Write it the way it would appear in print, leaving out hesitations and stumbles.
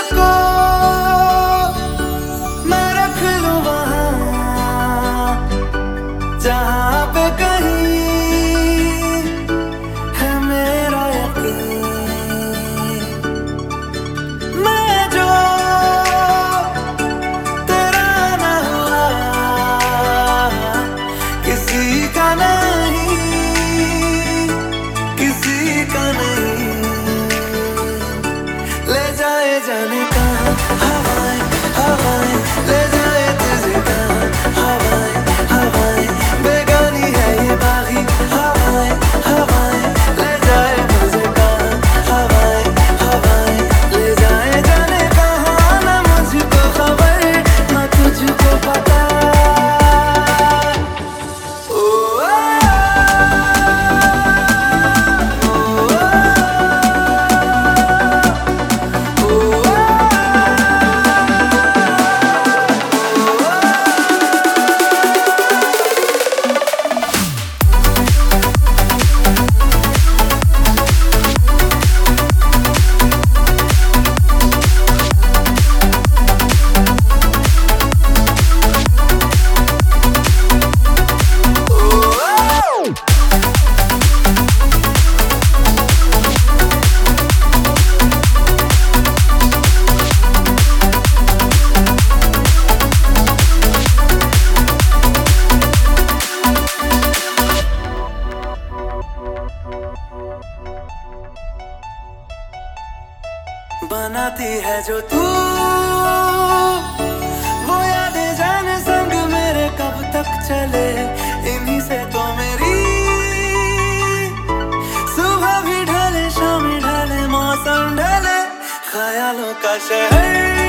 तुझको मैं रख लूं वहां जहां पे कहीं है मेरा यकीन। मैं जो तेरा ना हुआ किसी का नहीं, किसी का नहीं। ले जाए जाने कहाँ हवाएं हवाएं, ले जाए तुझे कहाँ हवाएं हवाएं। बेगानी है ये बागी हवाएं हवाएं, ले जाए मुझे कहाँ हवाएं हवाएं। ले जाए जाने कहाँ, ना मुझको खबर ना तुझको पता। ओ, आ, ओ, ओ, बनाती है जो तू वो यादें जाने संग मेरे कब तक चले। इन्हीं से तो मेरी सुबह भी ढले शाम ढले मौसम ढले, ख्यालों का शहर